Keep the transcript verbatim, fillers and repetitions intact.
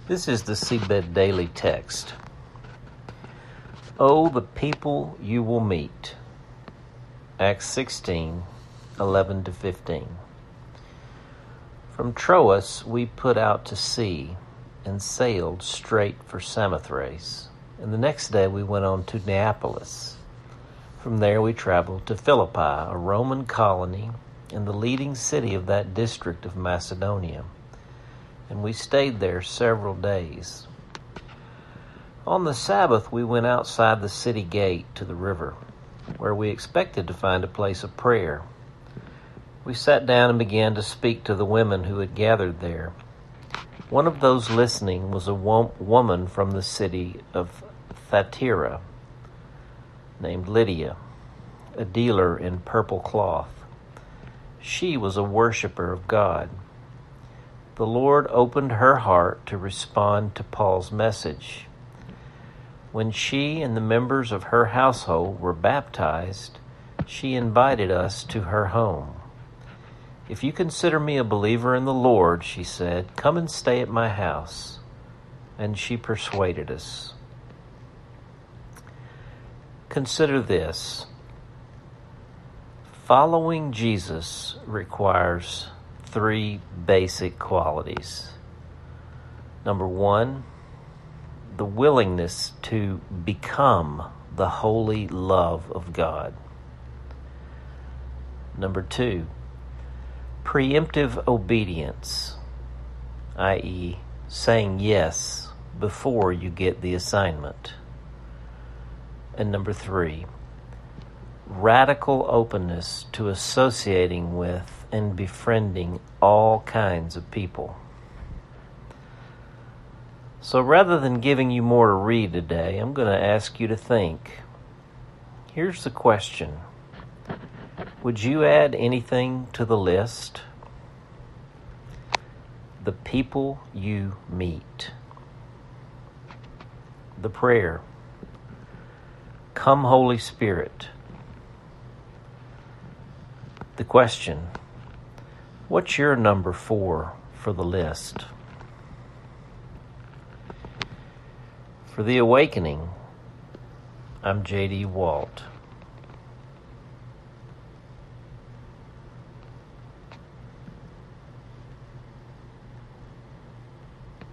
This is the Seedbed Daily Text. Oh, the people you will meet. Acts sixteen, eleven to fifteen. From Troas we put out to sea and sailed straight for Samothrace, and the next day we went on to Neapolis. From there we traveled to Philippi, a Roman colony and the leading city of that district of Macedonia, and we stayed there several days. On the Sabbath we went outside the city gate to the river, where we expected to find a place of prayer. We sat down and began to speak to the women who had gathered there. One of those listening was a wo- woman from the city of Thyatira named Lydia, a dealer in purple cloth. She was a worshiper of God. The Lord opened her heart to respond to Paul's message. When she and the members of her household were baptized, she invited us to her home. "If you consider me a believer in the Lord," she said, "come and stay at my house." And she persuaded us. Consider this. Following Jesus requires three basic qualities. Number one, the willingness to become the holy love of God. Number two, preemptive obedience, that is, saying yes before you get the assignment. And number three, radical openness to associating with and befriending all kinds of people. So rather than giving you more to read today, I'm going to ask you to think. Here's the question. Would you add anything to the list? The people you meet. The prayer. Come, Holy Spirit. The question. What's your number four for the list? For The Awakening, I'm J D Walt.